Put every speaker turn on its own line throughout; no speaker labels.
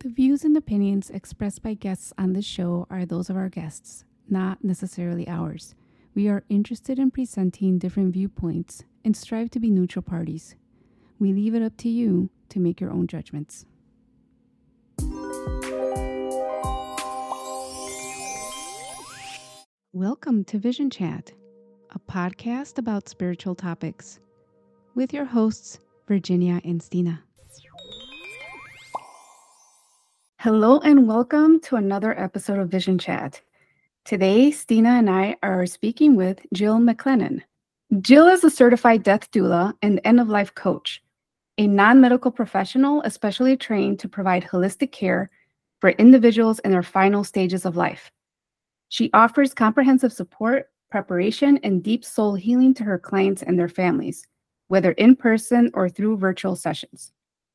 The views and opinions expressed by guests on this show are those of our guests, not necessarily ours. We are interested in presenting different viewpoints and strive to be neutral parties. We leave it up to you to make your own judgments. Welcome to Vision Chat, a podcast about spiritual topics, with your hosts, Virginia and Stina. Hello and welcome to another episode of Vision Chat. Today, Stina and I are speaking with Jill McLennan. Jill is a certified death doula and end-of-life coach, a non-medical professional especially trained to provide holistic care for individuals in their final stages of life. She offers comprehensive support, preparation, and deep soul healing to her clients and their families, whether in person or through virtual sessions.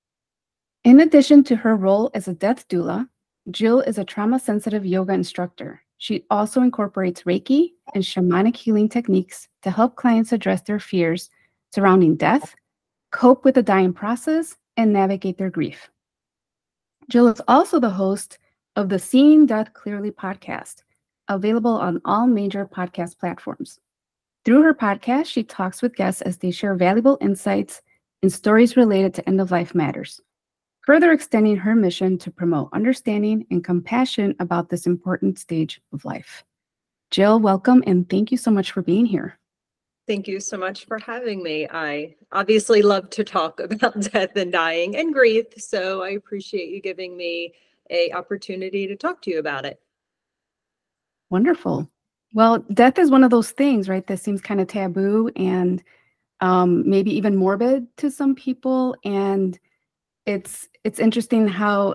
In addition to her role as a death doula, Jill is a trauma-sensitive yoga instructor. She also incorporates Reiki and shamanic healing techniques to help clients address their fears surrounding death, cope with the dying process, and navigate their grief. Jill is also the host of the Seeing Death Clearly podcast, available on all major podcast platforms. Through her podcast, she talks with guests as they share valuable insights and stories related to end-of-life matters, further extending her mission to promote understanding and compassion about this important stage of life. Jill, welcome, and thank you so much for being here.
Thank you so much for having me. I obviously love to talk about death and dying and grief, so I appreciate you giving me an opportunity to talk to you about it.
Wonderful. Well, death is one of those things, right, that seems kind of taboo and maybe even morbid to some people. And it's interesting how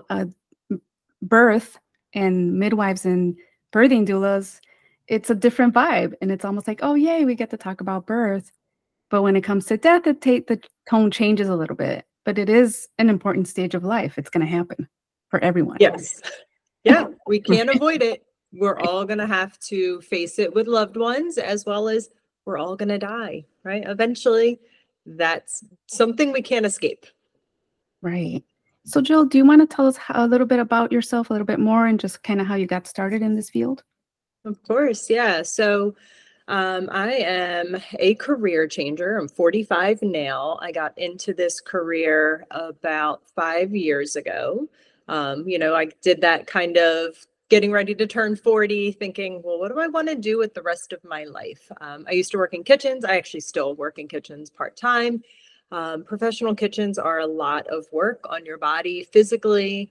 birth and midwives and birthing doulas, it's a different vibe. And it's almost like, oh, yay, we get to talk about birth. But when it comes to death, the tone changes a little bit. But it is an important stage of life. It's going to happen for everyone.
Yes. Yeah, we can't avoid it. We're all going to have to face it with loved ones, as well as we're all going to die, right? Eventually, that's something we can't escape.
Right. So, Jill, do you want to tell us a little bit about yourself, a little bit more, and just kind of how you got started in this field?
Of course, yeah. So I am a career changer. I'm 45 now. I got into this career about 5 years ago. I did that kind of getting ready to turn 40, thinking, well, what do I want to do with the rest of my life? I used to work in kitchens. I actually still work in kitchens part-time. Professional kitchens are a lot of work on your body physically,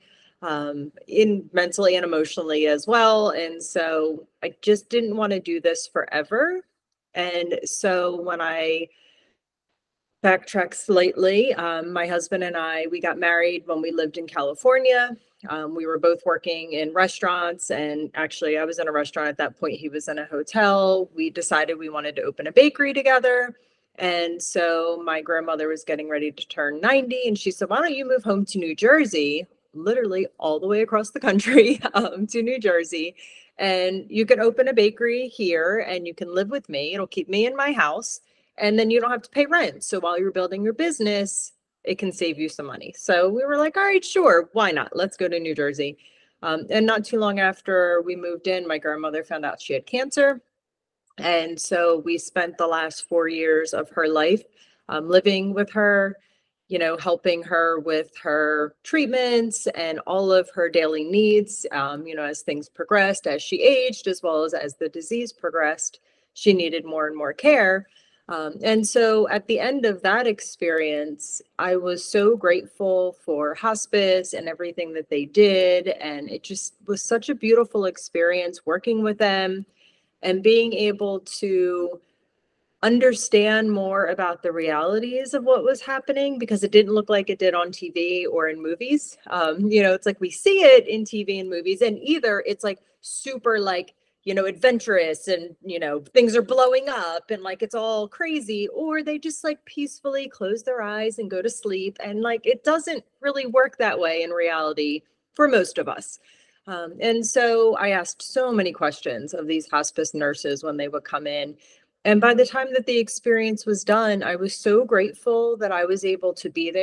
in mentally and emotionally as well. And so I just didn't want to do this forever. And so when I backtrack slightly, my husband and I, we got married when we lived in California. We were both working in restaurants, and actually I was in a restaurant at that point. He was in a hotel. We decided we wanted to open a bakery together. And so my grandmother was getting ready to turn 90, and she said, why don't you move home to New Jersey, literally all the way across the country to New Jersey, and you can open a bakery here and you can live with me. It'll keep me in my house, and then you don't have to pay rent. So while you're building your business, it can save you some money. So we were like, all right, sure, why not? Let's go to New Jersey. And not too long after we moved in, my grandmother found out she had cancer. And so we spent the last 4 years of her life living with her, helping her with her treatments and all of her daily needs, as things progressed, as she aged, as well as the disease progressed, she needed more and more care. And so at the end of that experience, I was so grateful for hospice and everything that they did. And it just was such a beautiful experience working with them and being able to understand more about the realities of what was happening, because it didn't look like it did on TV or in movies. It's like we see it in TV and movies, and either it's like super adventurous and, things are blowing up and like it's all crazy, or they just like peacefully close their eyes and go to sleep. And like, it doesn't really work that way in reality for most of us. And so I asked so many questions of these hospice nurses when they would come in. And by the time that the experience was done, I was so grateful that I was able to be there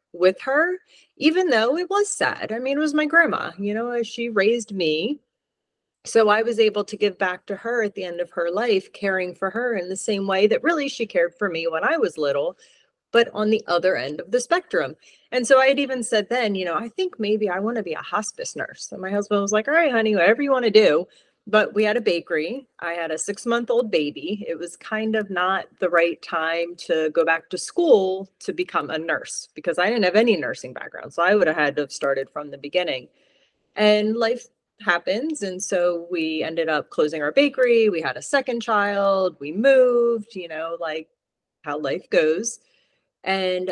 with her, even though it was sad. I mean, it was my grandma, she raised me. So I was able to give back to her at the end of her life, caring for her in the same way that really she cared for me when I was little, but on the other end of the spectrum. And so I had even said then, I think maybe I want to be a hospice nurse. And my husband was like, all right, honey, whatever you want to do. But we had a bakery. I had a 6-month-old baby. It was kind of not the right time to go back to school to become a nurse because I didn't have any nursing background. So I would have had to have started from the beginning. And life happens. And so we ended up closing our bakery. We had a second child. We moved, like how life goes. And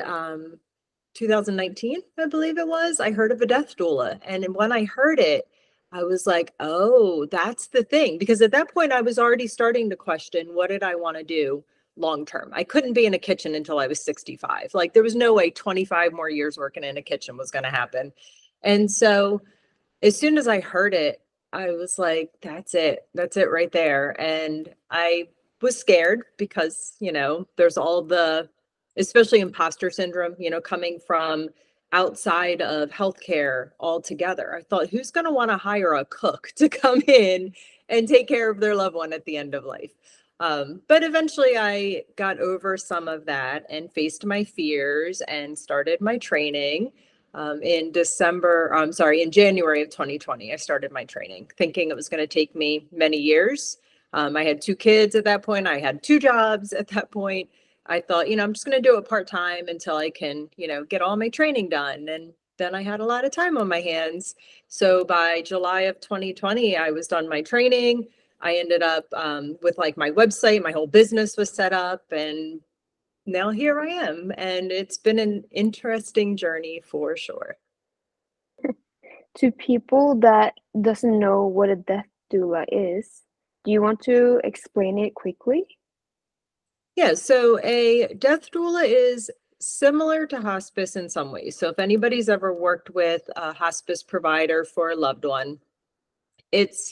2019, I believe it was, I heard of a death doula. And when I heard it, I was like, oh, that's the thing. Because at that point, I was already starting to question, what did I want to do long term? I couldn't be in a kitchen until I was 65. Like there was no way 25 more years working in a kitchen was going to happen. And so as soon as I heard it, I was like, that's it. That's it right there. And I was scared because, there's all the, especially imposter syndrome, coming from outside of healthcare altogether. I thought, who's going to want to hire a cook to come in and take care of their loved one at the end of life? But eventually I got over some of that and faced my fears and started my training. In January of 2020, I started my training thinking it was going to take me many years. I had 2 kids at that point. I had 2 jobs at that point. I thought, I'm just going to do it part-time until I can, get all my training done. And then I had a lot of time on my hands. So by July of 2020, I was done my training. I ended up with like my website, my whole business was set up, and now here I am. And it's been an interesting journey for sure.
To people that doesn't know what a death doula is, do you want to explain it quickly?
Yeah, so a death doula is similar to hospice in some ways. So if anybody's ever worked with a hospice provider for a loved one, it's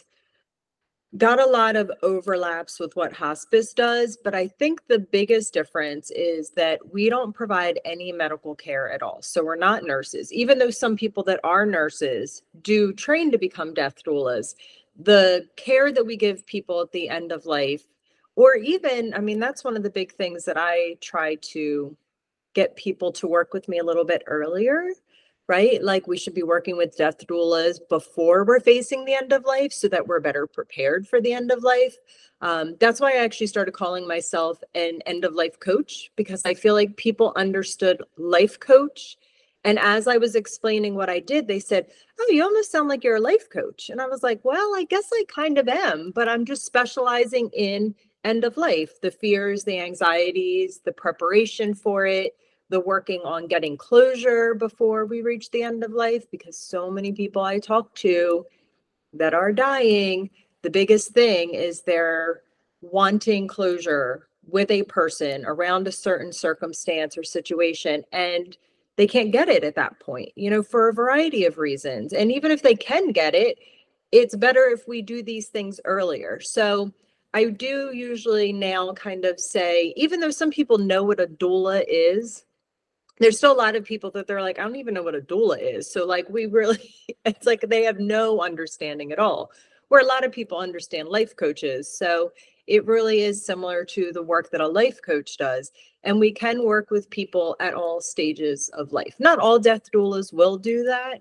got a lot of overlaps with what hospice does, but I think the biggest difference is that we don't provide any medical care at all. So we're not nurses, even though some people that are nurses do train to become death doulas. The care that we give people at the end of life, or even, I mean, that's one of the big things that I try to get people to work with me a little bit earlier, right? Like we should be working with death doulas before we're facing the end of life so that we're better prepared for the end of life. That's why I actually started calling myself an end of life coach, because I feel like people understood life coach. And as I was explaining what I did, they said, oh, you almost sound like you're a life coach. And I was like, well, I guess I kind of am, but I'm just specializing in end of life, the fears, the anxieties, the preparation for it, the working on getting closure before we reach the end of life, because so many people I talk to that are dying, the biggest thing is they're wanting closure with a person around a certain circumstance or situation, and they can't get it at that point, for a variety of reasons. And even if they can get it, it's better if we do these things earlier. So I do usually now kind of say, even though some people know what a doula is, there's still a lot of people that they're like, I don't even know what a doula is. So like we really, it's like they have no understanding at all, where a lot of people understand life coaches. So it really is similar to the work that a life coach does. And we can work with people at all stages of life. Not all death doulas will do that.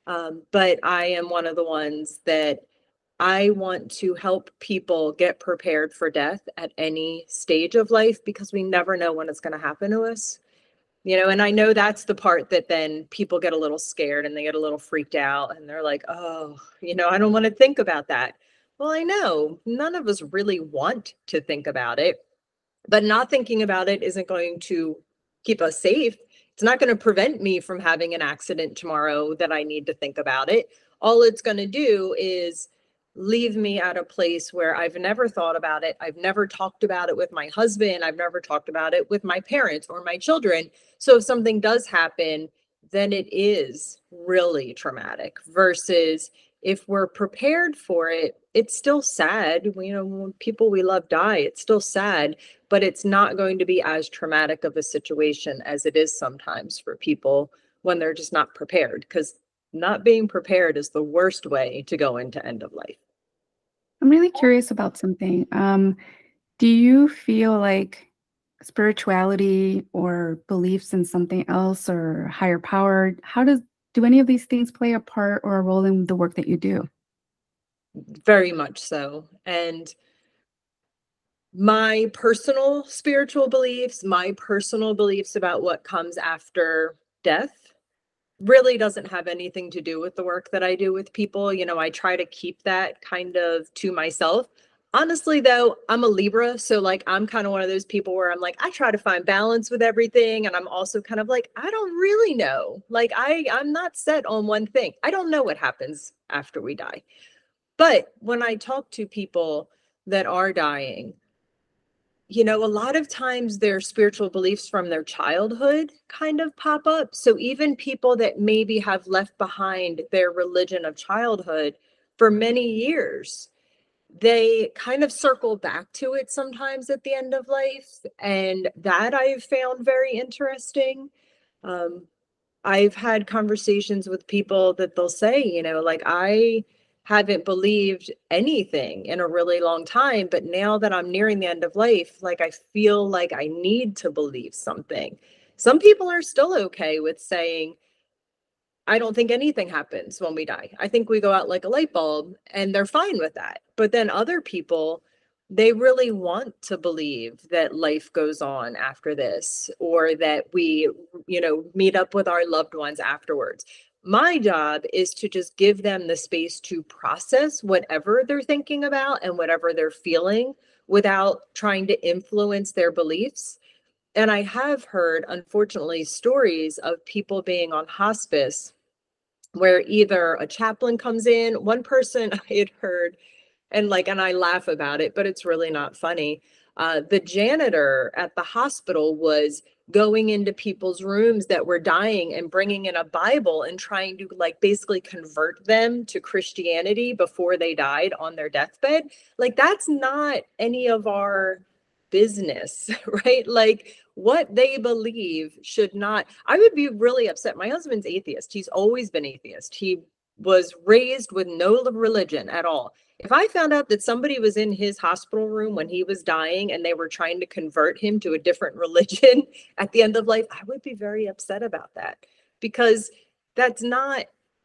But I am one of the ones that I want to help people get prepared for death at any stage of life, because we never know when it's going to happen to us. And I know that's the part that then people get a little scared and they get a little freaked out and they're like, oh, I don't want to think about that. Well, I know none of us really want to think about it, but not thinking about it isn't going to keep us safe. It's not going to prevent me from having an accident tomorrow that I need to think about it. All it's going to do is leave me at a place where I've never thought about it. I've never talked about it with my husband. I've never talked about it with my parents or my children. So if something does happen, then it is really traumatic, versus if we're prepared for it, it's still sad. When people we love die, it's still sad, but it's not going to be as traumatic of a situation as it is sometimes for people when they're just not prepared, because not being prepared is the worst way to go into end of life.
I'm really curious about something. Do you feel like spirituality or beliefs in something else or higher power, do any of these things play a part or a role in the work that you do?
Very much so. And my personal spiritual beliefs, my personal beliefs about what comes after death really doesn't have anything to do with the work that I do with people. You know, I try to keep that kind of to myself. Honestly, though, I'm a Libra. So, like, I'm kind of one of those people where I'm like, I try to find balance with everything. And I'm also kind of like, I don't really know. Like, I'm not set on one thing. I don't know what happens after we die. But when I talk to people that are dying, you know, a lot of times their spiritual beliefs from their childhood kind of pop up. So even people that maybe have left behind their religion of childhood for many years, they kind of circle back to it sometimes at the end of life. And that I've found very interesting. Um, I've had conversations with people that they'll say, you know, like, I haven't believed anything in a really long time, but now that I'm nearing the end of life, like, I feel like I need to believe something. Some people are still okay with saying, I don't think anything happens when we die. I think we go out like a light bulb, and they're fine with that. But then other people, they really want to believe that life goes on after this, or that we, you know, meet up with our loved ones afterwards. My job is to just give them the space to process whatever they're thinking about and whatever they're feeling without trying to influence their beliefs. And I have heard, unfortunately, stories of people being on hospice where either a chaplain comes in. One person I had heard, and I laugh about it, but it's really not funny. The janitor at the hospital was going into people's rooms that were dying and bringing in a Bible and trying to, like, basically convert them to Christianity before they died on their deathbed. Like, that's not any of our business, right? Like, what they believe should not. I would be really upset. My husband's atheist. He's always been atheist. He was raised with no religion at all. If I found out that somebody was in his hospital room when he was dying and they were trying to convert him to a different religion at the end of life, I would be very upset about that, because that's not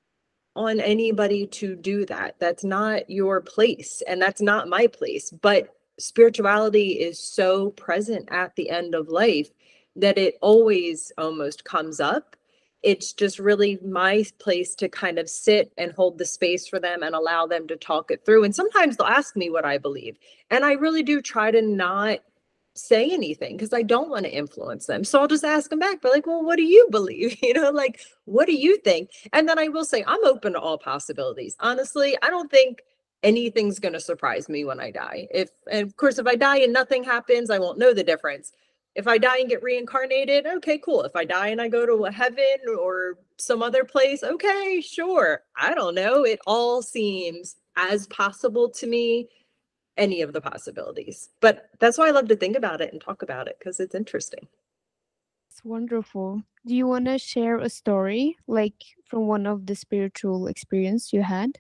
on anybody to do that. That's not your place, and that's not my place. But spirituality is so present at the end of life that it always almost comes up. It's just really my place to kind of sit and hold the space for them and allow them to talk it through. And sometimes they'll ask me what I believe. And I really do try to not say anything because I don't want to influence them. So I'll just ask them back, but like, well, what do you believe? You know, like, what do you think? And then I will say, I'm open to all possibilities. Honestly, I don't think anything's going to surprise me when I die. And of course, if I die and nothing happens, I won't know the difference. If I die and get reincarnated, okay, cool. If I die and I go to a heaven or some other place, okay, sure. I don't know. It all seems as possible to me, any of the possibilities. But that's why I love to think about it and talk about it, because it's interesting.
It's wonderful. Do you want to share a story, like from one of the spiritual experience you had?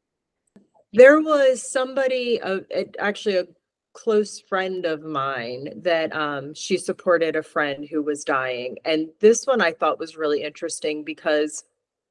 There was somebody, actually a close friend of mine, that she supported a friend who was dying. And this one I thought was really interesting because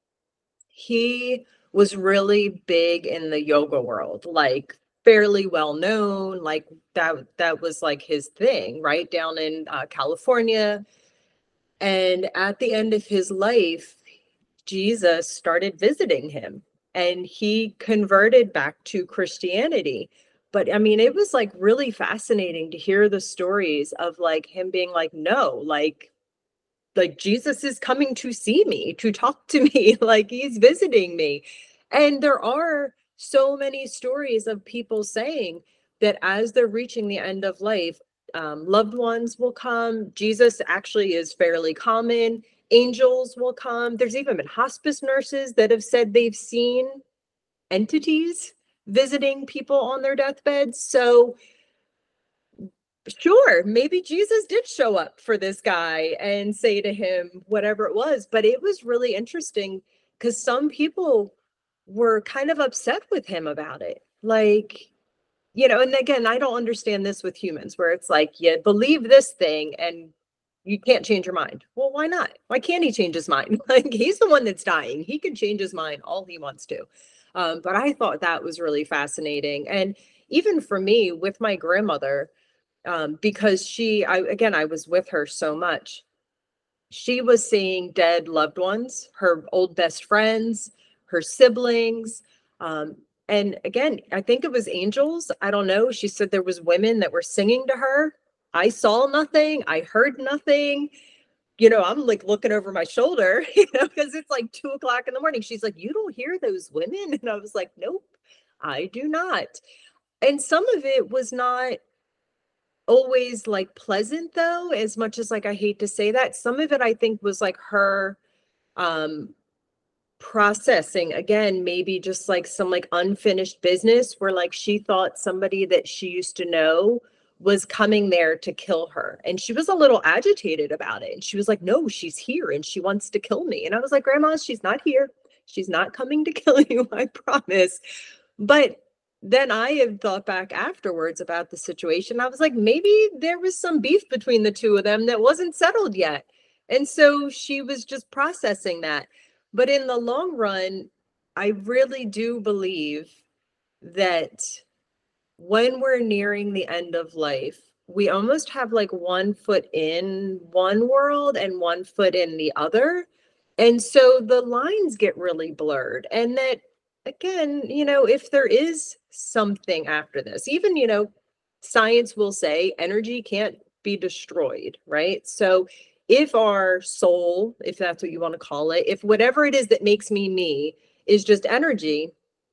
he was really big in the yoga world, like fairly well known, like that was like his thing, right down in California. And at the end of his life, Jesus started visiting him and he converted back to Christianity. But I mean, it was like really fascinating to hear the stories of like him being like, no, like Jesus is coming to see me, to talk to me, like he's visiting me. And there are so many stories of people saying that as they're reaching the end of life, loved ones will come. Jesus actually is fairly common. Angels will come. There's even been hospice nurses that have said they've seen entities visiting people on their deathbeds. So sure, maybe Jesus did show up for this guy and say to him whatever it was. But it was really interesting because some people were kind of upset with him about it. Like, and again, I don't understand this with humans where it's like, you believe this thing and you can't change your mind. Well, why not? Why can't he change his mind? Like, he's the one that's dying. He can change his mind all he wants to. But I thought that was really fascinating. And even for me with my grandmother, because I was with her so much. She was seeing dead loved ones, her old best friends, her siblings. And again, I think it was angels. I don't know. She said there was women that were singing to her. I saw nothing. I heard nothing. I'm like looking over my shoulder, because it's like 2 o'clock in the morning. She's like, "You don't hear those women?" And I was like, "Nope, I do not." And some of it was not always like pleasant though, as much as like I hate to say that. Some of it I think was like her um processing again, maybe just like some like unfinished business where like she thought somebody that she used to know was coming there to kill her, and she was a little agitated about it, and she was like, "No, she's here and she wants to kill me." And I was like, "Grandma, she's not here. She's not coming to kill you, I promise." But then I have thought back afterwards about the situation. I was like, maybe there was some beef between the two of them that wasn't settled yet. And so she was just processing that. But in the long run, I really do believe that when we're nearing the end of life, we almost have like one foot in one world and one foot in the other. And so the lines get really blurred. And that, again, if there is something after this, even, science will say energy can't be destroyed, right? So if our soul, if that's what you want to call it, if whatever it is that makes me is just energy,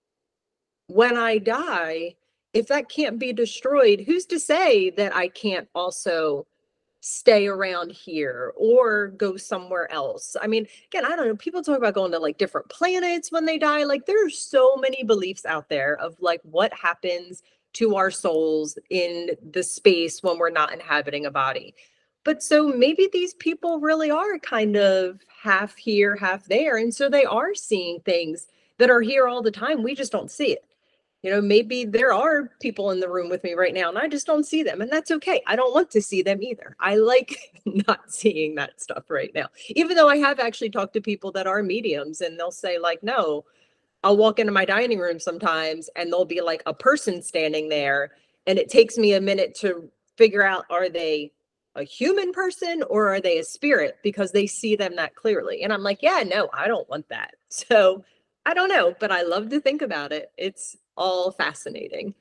when I die, if that can't be destroyed, who's to say that I can't also stay around here or go somewhere else? I mean, again, I don't know. People talk about going to like different planets when they die. Like, there's so many beliefs out there of like what happens to our souls in the space when we're not inhabiting a body. But so maybe these people really are kind of half here, half there. And so they are seeing things that are here all the time. We just don't see it. Maybe there are people in the room with me right now and I just don't see them. And that's okay. I don't want to see them either. I like not seeing that stuff right now, even though I have actually talked to people that are mediums and they'll say, like, no, I'll walk into my dining room sometimes and there'll be like a person standing there. And it takes me a minute to figure out, are they a human person or are they a spirit? Because they see them that clearly. And I'm like, yeah, no, I don't want that. So I don't know, but I love to think about it. It's all fascinating.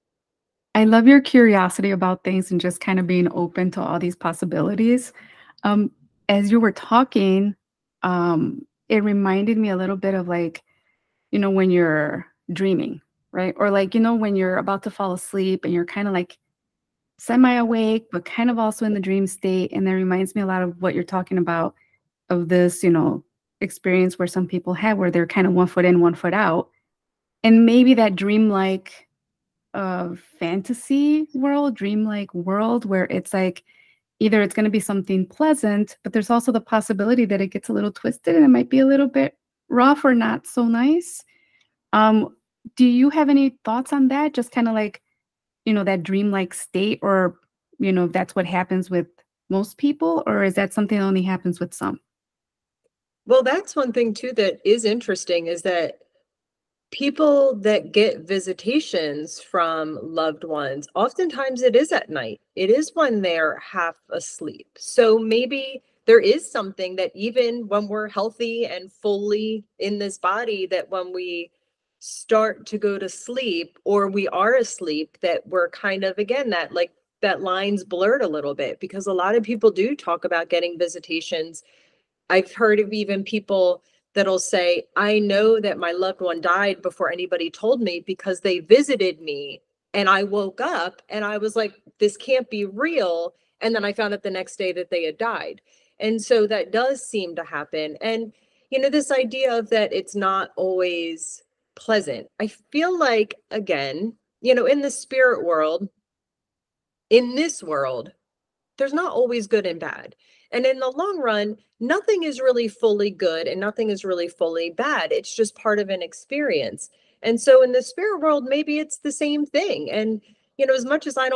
I love your curiosity about things and just kind of being open to all these possibilities. Um, as you were talking, it reminded me a little bit of like, when you're dreaming, right? Or like, when you're about to fall asleep and you're kind of like semi-awake, but kind of also in the dream state. And that reminds me a lot of what you're talking about of this, experience where some people have where they're kind of one foot in, one foot out. And maybe that dreamlike fantasy world, dreamlike world where it's like either it's going to be something pleasant, but there's also the possibility that it gets a little twisted and it might be a little bit rough or not so nice. Do you have any thoughts on that? Just kind of like, that dreamlike state, or, if that's what happens with most people, or is that something that only happens with some?
Well, that's one thing too that is interesting is that people that get visitations from loved ones, oftentimes it is at night. It is when they're half asleep. So maybe there is something that even when we're healthy and fully in this body, that when we start to go to sleep or we are asleep, that we're kind of, again, that like that line's blurred a little bit, because a lot of people do talk about getting visitations. I've heard of even people that'll say, I know that my loved one died before anybody told me because they visited me and I woke up and I was like, this can't be real. And then I found out the next day that they had died. And so that does seem to happen. And, this idea of that it's not always pleasant. I feel like, again, in the spirit world, in this world, there's not always good and bad. And in the long run, nothing is really fully good and nothing is really fully bad. It's just part of an experience. And so in the spirit world, maybe it's the same thing. And, as much as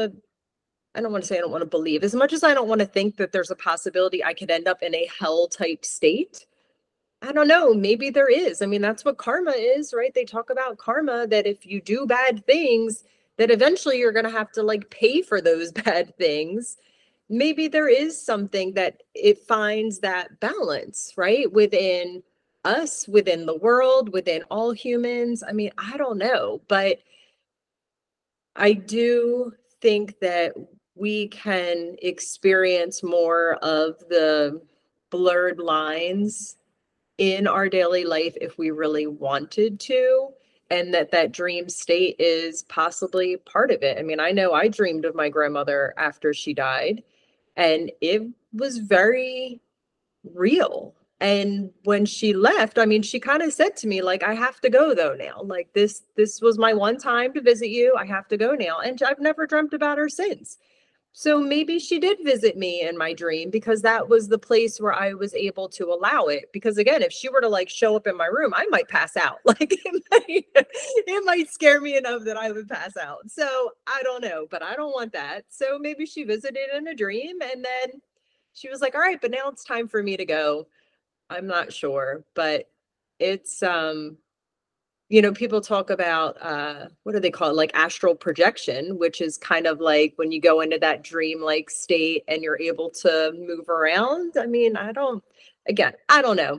I don't want to say I don't want to believe, as much as I don't want to think that there's a possibility I could end up in a hell type state, I don't know, maybe there is. I mean, that's what karma is, right? They talk about karma, that if you do bad things, that eventually you're going to have to like pay for those bad things. Maybe there is something that it finds that balance, right? Within us, within the world, within all humans. I mean, I don't know, but I do think that we can experience more of the blurred lines in our daily life if we really wanted to, and that dream state is possibly part of it. I mean, I know I dreamed of my grandmother after she died, and it was very real. And when she left, I mean, she kind of said to me, like, I have to go though now. Like this was my one time to visit you. I have to go now. And I've never dreamt about her since. So maybe she did visit me in my dream because that was the place where I was able to allow it. Because again, if she were to like show up in my room, I might pass out. Like it might scare me enough that I would pass out. So I don't know, but I don't want that. So maybe she visited in a dream and then she was like, all right, but now it's time for me to go. I'm not sure, but it's people talk about what do they call it, like astral projection, which is kind of like when you go into that dream-like state and you're able to move around. I mean, I don't know.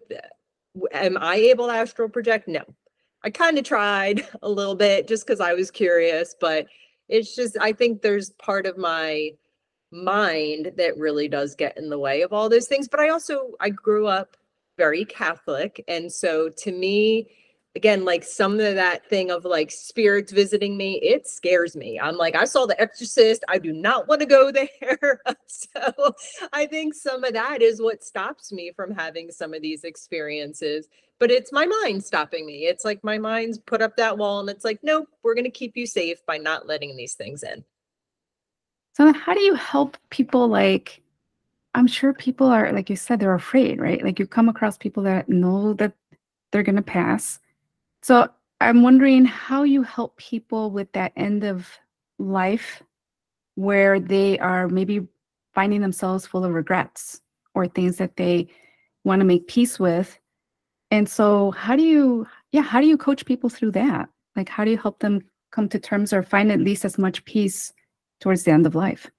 Am I able to astral project? No. I kind of tried a little bit just because I was curious, but it's just, I think there's part of my mind that really does get in the way of all those things. But I grew up very Catholic. And so to me, again, like some of that thing of like spirits visiting me, it scares me. I'm like, I saw The Exorcist. I do not want to go there. So I think some of that is what stops me from having some of these experiences. But it's my mind stopping me. It's like my mind's put up that wall and it's like, nope, we're going to keep you safe by not letting these things in.
So how do you help people? Like, I'm sure people are, like you said, they're afraid, right? Like you come across people that know that they're going to pass. So I'm wondering how you help people with that end of life where they are maybe finding themselves full of regrets or things that they want to make peace with. And so how do you coach people through that? Like, how do you help them come to terms or find at least as much peace towards the end of life?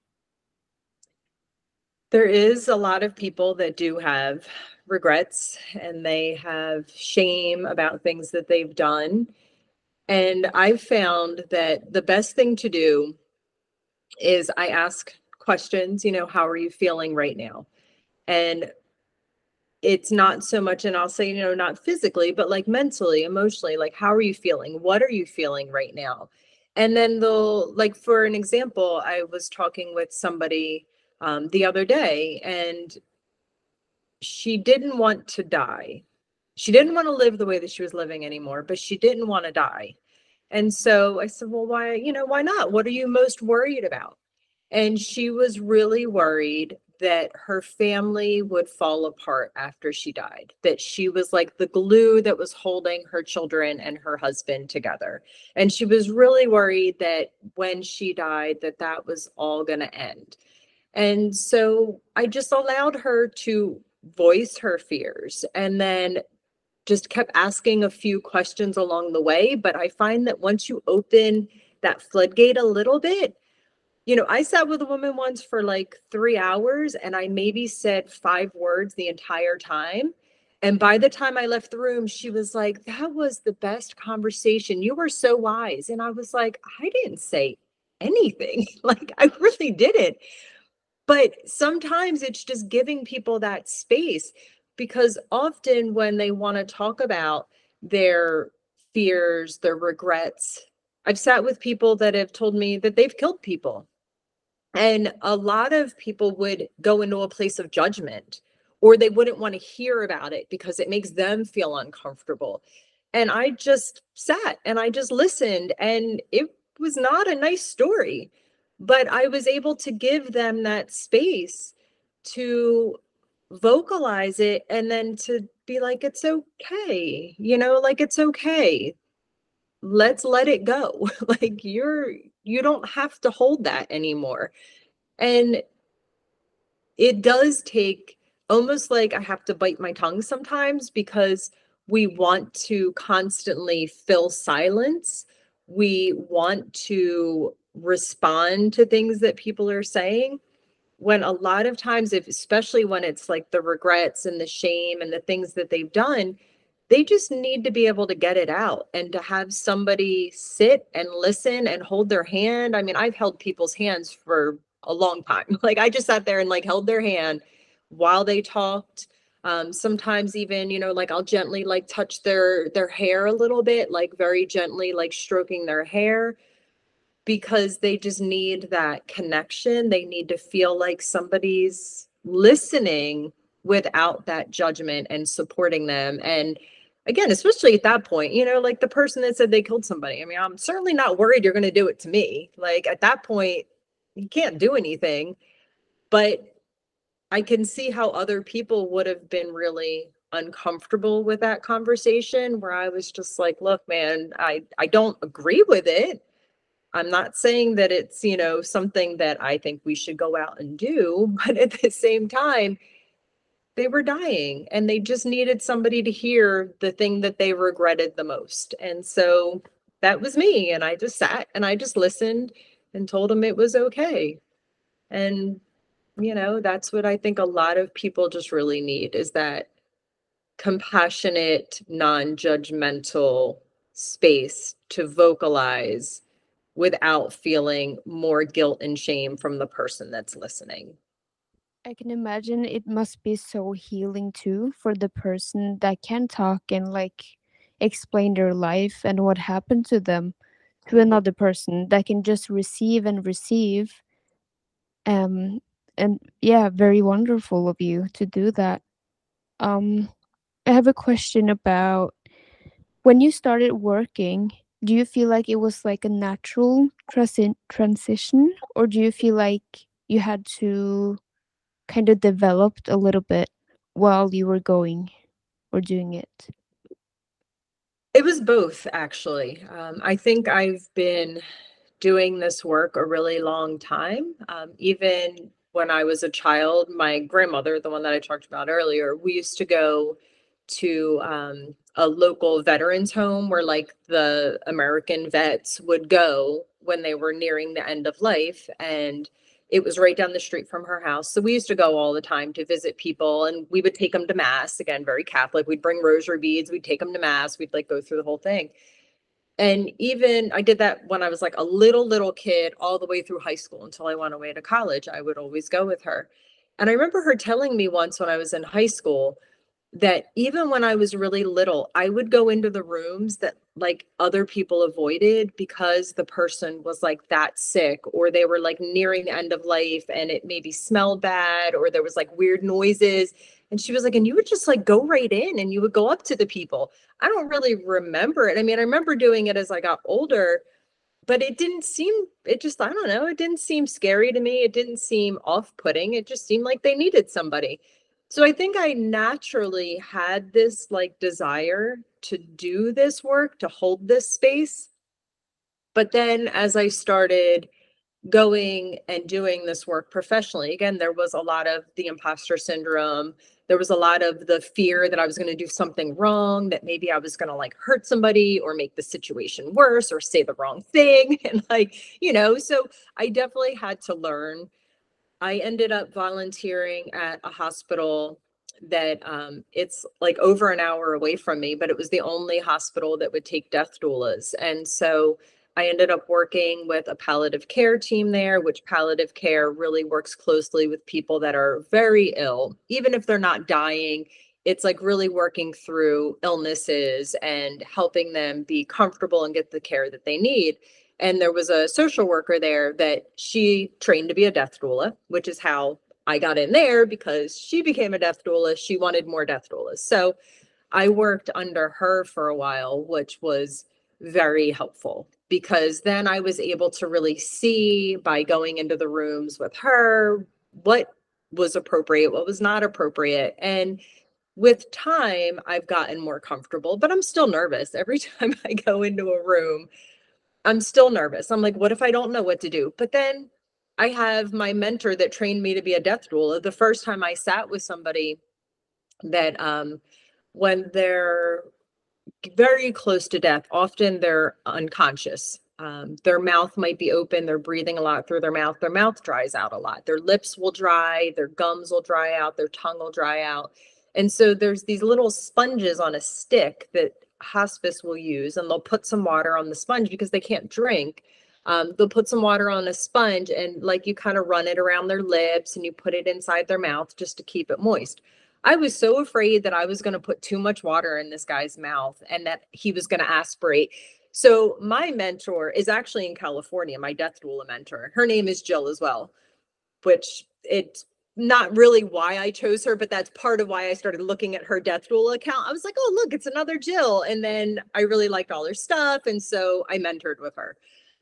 There is a lot of people that do have regrets and they have shame about things that they've done. And I've found that the best thing to do is I ask questions, how are you feeling right now? And it's not so much, and I'll say, not physically, but like mentally, emotionally, like, how are you feeling? What are you feeling right now? And then they'll, like, for an example, I was talking with somebody the other day, and she didn't want to die. She didn't want to live the way that she was living anymore, but she didn't want to die. And so I said, well, why not? What are you most worried about? And she was really worried that her family would fall apart after she died, that she was like the glue that was holding her children and her husband together. And she was really worried that when she died, that was all going to end. And so I just allowed her to voice her fears and then just kept asking a few questions along the way. But I find that once you open that floodgate a little bit, I sat with a woman once for like 3 hours and I maybe said 5 words the entire time. And by the time I left the room, she was like, that was the best conversation. You were so wise. And I was like, I didn't say anything. Like, I really didn't. But sometimes it's just giving people that space, because often when they want to talk about their fears, their regrets, I've sat with people that have told me that they've killed people. And a lot of people would go into a place of judgment, or they wouldn't want to hear about it because it makes them feel uncomfortable. And I just sat and I just listened, and it was not a nice story. But I was able to give them that space to vocalize it and then to be like, it's okay, like it's okay. Let's let it go. Like you don't have to hold that anymore. And it does take almost like I have to bite my tongue sometimes because we want to constantly fill silence. We want to respond to things that people are saying when a lot of times, if especially when it's like the regrets and the shame and the things that they've done, they just need to be able to get it out and to have somebody sit and listen and hold their hand. I mean, I've held people's hands for a long time. Like I just sat there and like held their hand while they talked. Sometimes even, like I'll gently like touch their hair a little bit, like very gently, like stroking their hair because they just need that connection. They need to feel like somebody's listening without that judgment and supporting them. And again, especially at that point, like the person that said they killed somebody. I mean, I'm certainly not worried you're going to do it to me. Like at that point, you can't do anything. But I can see how other people would have been really uncomfortable with that conversation where I was just like, look, man, I don't agree with it. I'm not saying that it's, something that I think we should go out and do, but at the same time, they were dying and they just needed somebody to hear the thing that they regretted the most. And so that was me. And I just sat and I just listened and told them it was okay. And, that's what I think a lot of people just really need is that compassionate, non-judgmental space to vocalize without feeling more guilt and shame from the person that's listening.
I can imagine it must be so healing too for the person that can talk and like explain their life and what happened to them to another person that can just receive and receive. And yeah, very wonderful of you to do that. Um, I have a question about when you started working, do you feel like it was like a natural transition, or do you feel like you had to kind of develop a little bit while you were going or doing it?
It was both, actually. I think I've been doing this work a really long time. Even when I was a child, my grandmother, the one that I talked about earlier, we used to go to a local veterans home where like the American vets would go when they were nearing the end of life. And it was right down the street from her house. So we used to go all the time to visit people and we would take them to mass, again, very Catholic. We'd bring rosary beads, we'd take them to mass, we'd like go through the whole thing. And even I did that when I was like a little kid all the way through high school until I went away to college. I would always go with her. And I remember her telling me once when I was in high school that even when I was really little, I would go into the rooms that like other people avoided because the person was like that sick or they were like nearing the end of life and it maybe smelled bad or there was like weird noises. And she was like, and you would just like go right in and you would go up to the people. I don't really remember it. I mean, I remember doing it as I got older, but I don't know, it didn't seem scary to me. It didn't seem off-putting. It just seemed like they needed somebody. So I think I naturally had this like desire to do this work, to hold this space. But then as I started going and doing this work professionally, again, there was a lot of the imposter syndrome. There was a lot of the fear that I was going to do something wrong, that maybe I was going to like hurt somebody or make the situation worse or say the wrong thing. And like, so I definitely had to learn. I ended up volunteering at a hospital that it's like over an hour away from me, but it was the only hospital that would take death doulas. And so I ended up working with a palliative care team there, which palliative care really works closely with people that are very ill, even if they're not dying. It's like really working through illnesses and helping them be comfortable and get the care that they need. And there was a social worker there that she trained to be a death doula, which is how I got in there because she became a death doula. She wanted more death doulas. So I worked under her for a while, which was very helpful, because then I was able to really see by going into the rooms with her what was appropriate, what was not appropriate. And with time, I've gotten more comfortable, but I'm still nervous. Every time I go into a room, I'm still nervous. I'm like, what if I don't know what to do? But then I have my mentor that trained me to be a death doula. The first time I sat with somebody that when they're very close to death, often they're unconscious. Their mouth might be open, they're breathing a lot through their mouth dries out a lot. Their lips will dry, their gums will dry out, their tongue will dry out. And so there's these little sponges on a stick that hospice will use, and they'll put some water on the sponge because they can't drink. They'll put some water on a sponge, and like you kind of run it around their lips and you put it inside their mouth just to keep it moist. I was so afraid that I was going to put too much water in this guy's mouth and that he was going to aspirate. So my mentor is actually in California, my death doula mentor. Her name is Jill as well, which it's not really why I chose her, but that's part of why I started looking at her death doula account. I was like, oh, look, it's another Jill. And then I really liked all her stuff. And so I mentored with her.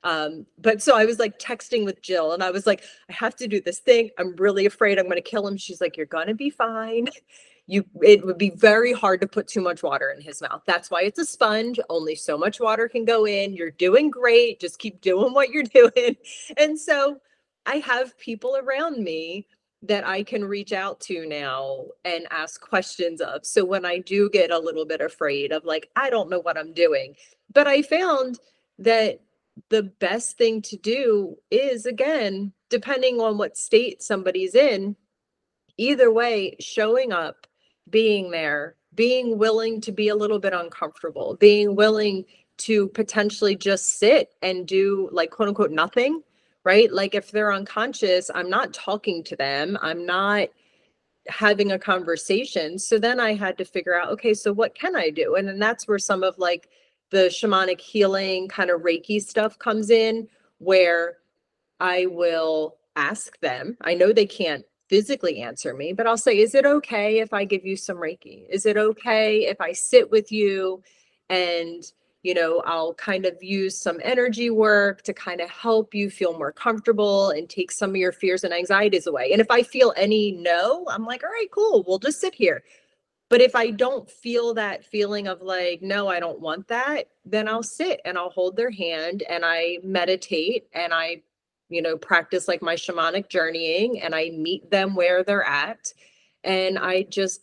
But so I was like texting with Jill, and I was like, I have to do this thing. I'm really afraid I'm going to kill him. She's like, you're going to be fine. It would be very hard to put too much water in his mouth. That's why it's a sponge. Only so much water can go in. You're doing great. Just keep doing what you're doing. And so I have people around me that I can reach out to now and ask questions of. So when I do get a little bit afraid of like, I don't know what I'm doing, but I found that the best thing to do is, again, depending on what state somebody's in, either way, showing up, being there, being willing to be a little bit uncomfortable, being willing to potentially just sit and do like quote unquote nothing, right? Like if they're unconscious, I'm not talking to them. I'm not having a conversation. So then I had to figure out, okay, so what can I do? And then that's where some of like the shamanic healing kind of Reiki stuff comes in, where I will ask them. I know they can't physically answer me, but I'll say, is it okay if I give you some Reiki? Is it okay if I sit with you and, I'll kind of use some energy work to kind of help you feel more comfortable and take some of your fears and anxieties away. And if I feel any no, I'm like, all right, cool. We'll just sit here. But if I don't feel that feeling of like, no, I don't want that, then I'll sit and I'll hold their hand and I meditate and I, practice like my shamanic journeying, and I meet them where they're at. And I just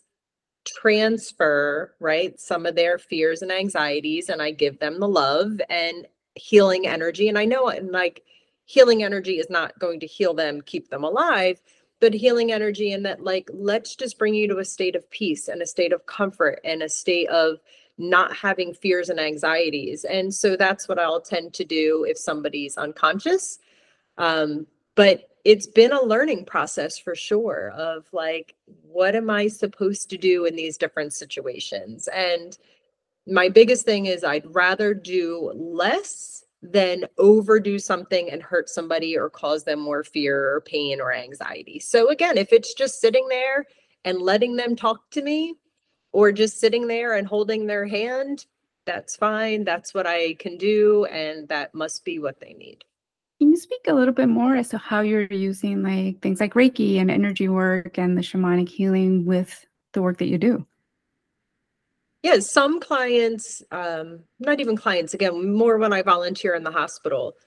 transfer, right, some of their fears and anxieties, and I give them the love and healing energy. And I know, and like healing energy is not going to heal them, keep them alive, but healing energy, and that like, let's just bring you to a state of peace and a state of comfort and a state of not having fears and anxieties. And so that's what I'll tend to do if somebody's unconscious. But it's been a learning process for sure of like, what am I supposed to do in these different situations? And my biggest thing is I'd rather do less than overdo something and hurt somebody or cause them more fear or pain or anxiety. So again, if it's just sitting there and letting them talk to me, or just sitting there and holding their hand, that's fine. That's what I can do. And that must be what they need.
Can you speak a little bit more as to how you're using like things like Reiki and energy work and the shamanic healing with the work that you do?
Yeah, some clients, not even clients, again, more when I volunteer in the hospital.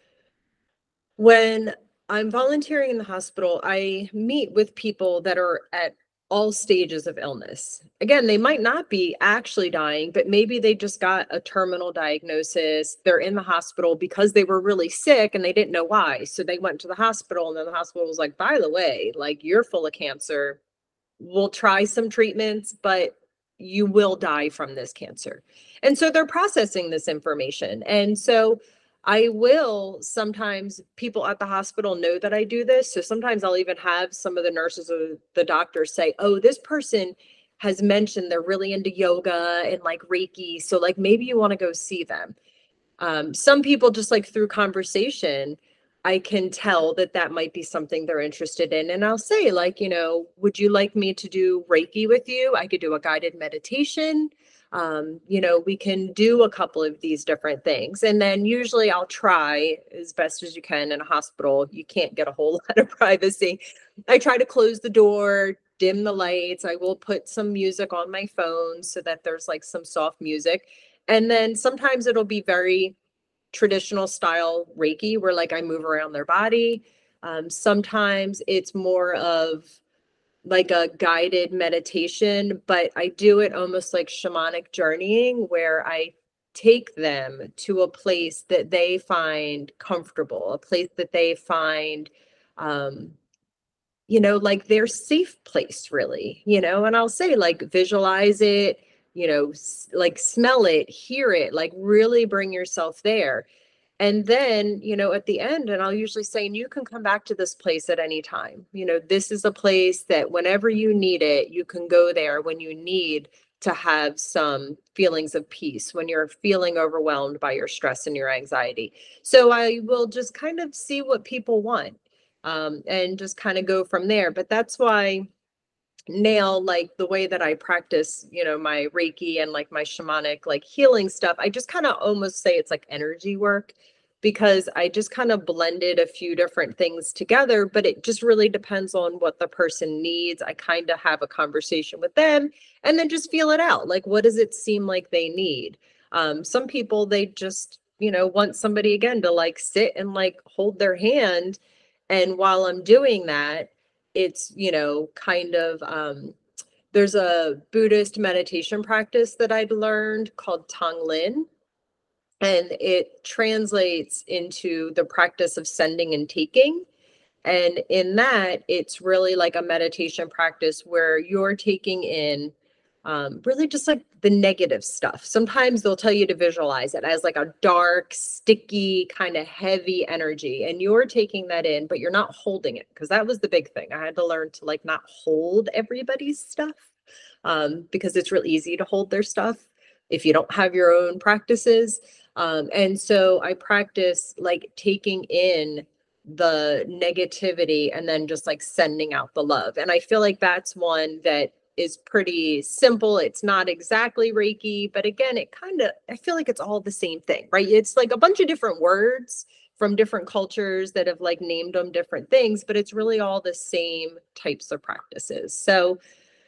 When I'm volunteering in the hospital, I meet with people that are at all stages of illness. Again, they might not be actually dying, but maybe they just got a terminal diagnosis. They're in the hospital because they were really sick and they didn't know why. So they went to the hospital, and then the hospital was like, by the way, like, you're full of cancer. We'll try some treatments, but you will die from this cancer. And so they're processing this information. And so I will sometimes, people at the hospital know that I do this. So sometimes I'll even have some of the nurses or the doctors say, oh, this person has mentioned they're really into yoga and like Reiki. So like, maybe you want to go see them. Some people just like through conversation, I can tell that that might be something they're interested in. And I'll say like, would you like me to do Reiki with you? I could do a guided meditation. We can do a couple of these different things. And then usually I'll try as best as you can in a hospital. You can't get a whole lot of privacy. I try to close the door, dim the lights. I will put some music on my phone so that there's like some soft music. And then sometimes it'll be very traditional style Reiki where like I move around their body. Sometimes it's more of like a guided meditation, but I do it almost like shamanic journeying where I take them to a place that they find comfortable, a place that they find, um, like their safe place, really, and I'll say, like, visualize it, like smell it, hear it, like really bring yourself there. And then, at the end, and I'll usually say, and you can come back to this place at any time. This is a place that whenever you need it, you can go there when you need to have some feelings of peace, when you're feeling overwhelmed by your stress and your anxiety. So I will just kind of see what people want, and just kind of go from there. But that's why now, like the way that I practice, my Reiki and like my shamanic like healing stuff, I just kind of almost say it's like energy work because I just kind of blended a few different things together, but it just really depends on what the person needs. I kind of have a conversation with them and then just feel it out. Like, what does it seem like they need? Some people, they just, want somebody again to like sit and like hold their hand. And while I'm doing that, it's, kind of, there's a Buddhist meditation practice that I'd learned called Tonglen, and it translates into the practice of sending and taking. And in that, it's really like a meditation practice where you're taking in really just like the negative stuff. Sometimes they'll tell you to visualize it as like a dark, sticky, kind of heavy energy. And you're taking that in, but you're not holding it. Because that was the big thing. I had to learn to like not hold everybody's stuff, because it's real easy to hold their stuff if you don't have your own practices. And so I practice like taking in the negativity and then just like sending out the love. And I feel like that's one that is pretty simple. It's not exactly Reiki, but again, I feel like it's all the same thing, right? It's like a bunch of different words from different cultures that have like named them different things, but it's really all the same types of practices. So,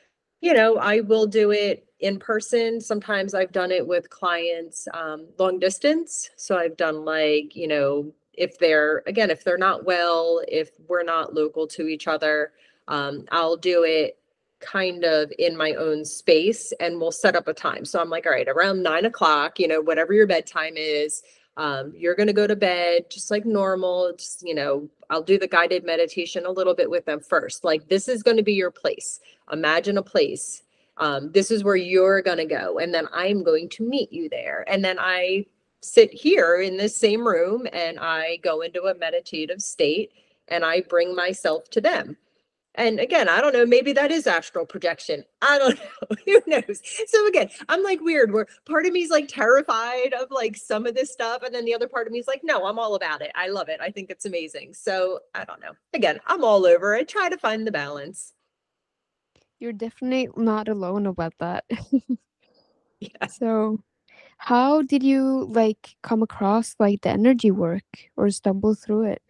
I will do it in person. Sometimes I've done it with clients, long distance. So I've done like, if they're not well, if we're not local to each other, I'll do it kind of in my own space and we'll set up a time. So I'm like, all right, around 9 o'clock, whatever your bedtime is, you're going to go to bed just like normal. Just, I'll do the guided meditation a little bit with them first. Like, this is going to be your place. Imagine a place. This is where you're going to go. And then I'm going to meet you there. And then I sit here in this same room and I go into a meditative state and I bring myself to them. And again, I don't know, maybe that is astral projection. I don't know. Who knows? So again, I'm like weird where part of me is like terrified of like some of this stuff. And then the other part of me is like, no, I'm all about it. I love it. I think it's amazing. So I don't know. Again, I'm all over. I try to find the balance.
You're definitely not alone about that.
Yeah.
So, how did you like come across like the energy work or stumble through it?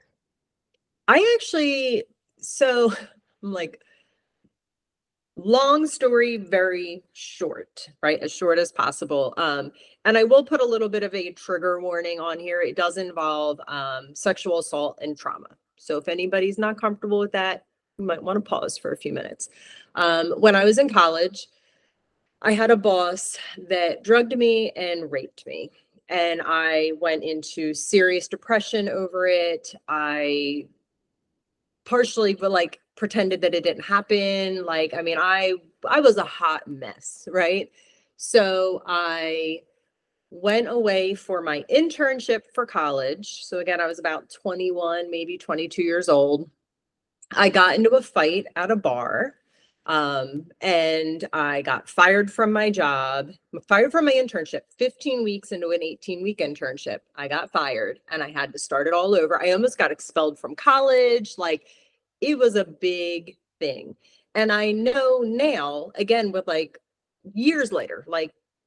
So I'm like, long story, very short, right? As short as possible. And I will put a little bit of a trigger warning on here. It does involve sexual assault and trauma. So if anybody's not comfortable with that, you might want to pause for a few minutes. When I was in college, I had a boss that drugged me and raped me. And I went into serious depression over it. I partially, but like pretended that it didn't happen. Like, I mean, I was a hot mess, right? So I went away for my internship for college. So again, I was about 21, maybe 22 years old. I got into a fight at a bar. And I got fired from my job, fired from my internship, 15 weeks into an 18-week internship. I got fired and I had to start it all over. I almost got expelled from college. Like, it was a big thing. And I know now, again, with like years later, like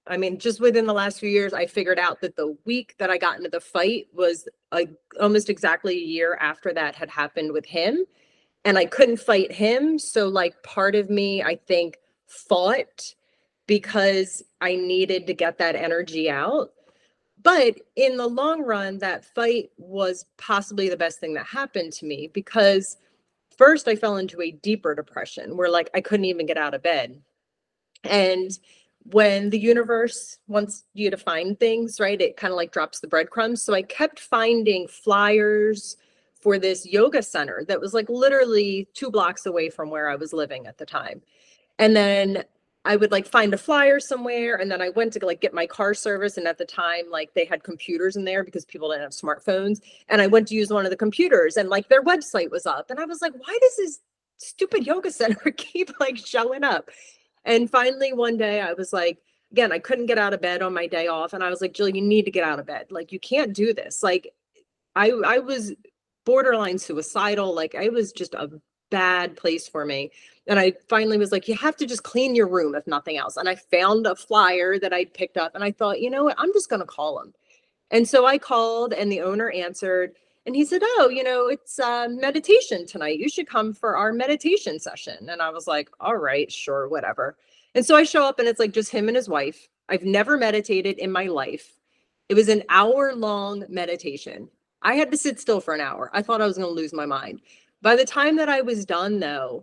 I mean, just within the last few years, I figured out that the week that I got into the fight was almost exactly a year after that had happened with him. And I couldn't fight him. So like part of me, I think, fought because I needed to get that energy out. But in the long run, that fight was possibly the best thing that happened to me, because first I fell into a deeper depression where like I couldn't even get out of bed. And when the universe wants you to find things, right, it kind of like drops the breadcrumbs. So I kept finding flyers for this yoga center that was like literally 2 blocks away from where I was living at the time. And then I would like find a flyer somewhere, and then I went to like get my car service, and at the time like they had computers in there because people didn't have smartphones, and I went to use one of the computers and like their website was up, and I was like, why does this stupid yoga center keep like showing up? And finally one day I was like, again, I couldn't get out of bed on my day off, and I was like, Jill, you need to get out of bed. Like, you can't do this. Like I was borderline suicidal. Like I was just a bad place for me. And I finally was like, you have to just clean your room, if nothing else. And I found a flyer that I'd picked up, and I thought, you know what, I'm just going to call him. And so I called, and the owner answered, and he said, oh, it's meditation tonight. You should come for our meditation session. And I was like, all right, sure, whatever. And so I show up, and it's like just him and his wife. I've never meditated in my life. It was an hour-long meditation. I had to sit still for an hour. I thought I was going to lose my mind. By the time that I was done, though,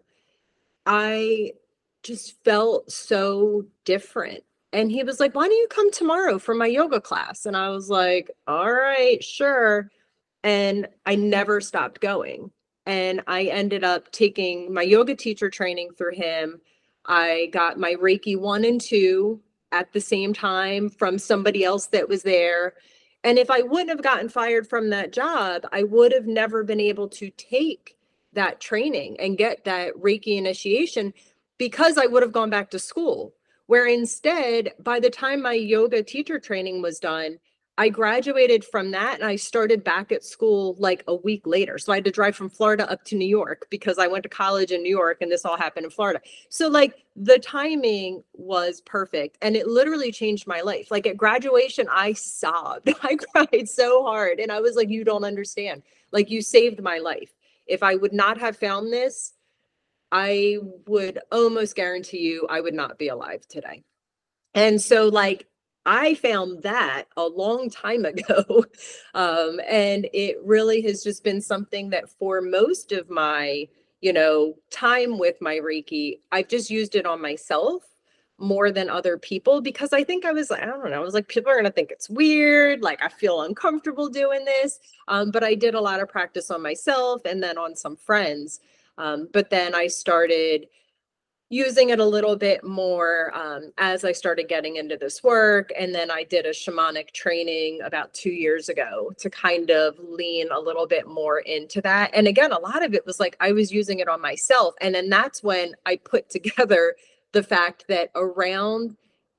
I just felt so different. And he was like, why don't you come tomorrow for my yoga class? And I was like, all right, sure. And I never stopped going. And I ended up taking my yoga teacher training through him. I got my Reiki 1 and 2 at the same time from somebody else that was there. And if I wouldn't have gotten fired from that job, I would have never been able to take that training and get that Reiki initiation, because I would have gone back to school. Where instead, by the time my yoga teacher training was done, I graduated from that and I started back at school like a week later. So I had to drive from Florida up to New York because I went to college in New York, and this all happened in Florida. So like the timing was perfect, and it literally changed my life. Like at graduation, I sobbed. I cried so hard, and I was like, you don't understand. Like, you saved my life. If I would not have found this, I would almost guarantee you I would not be alive today. And so like I found that a long time ago. And it really has just been something that for most of my, time with my Reiki, I've just used it on myself more than other people, because I think I was like, I don't know, I was like, people are going to think it's weird. Like, I feel uncomfortable doing this. But I did a lot of practice on myself and then on some friends. But then I started using it a little bit more as I started getting into this work. And then I did a shamanic training about 2 years ago to kind of lean a little bit more into that. And again, a lot of it was like I was using it on myself. And then that's when I put together the fact that around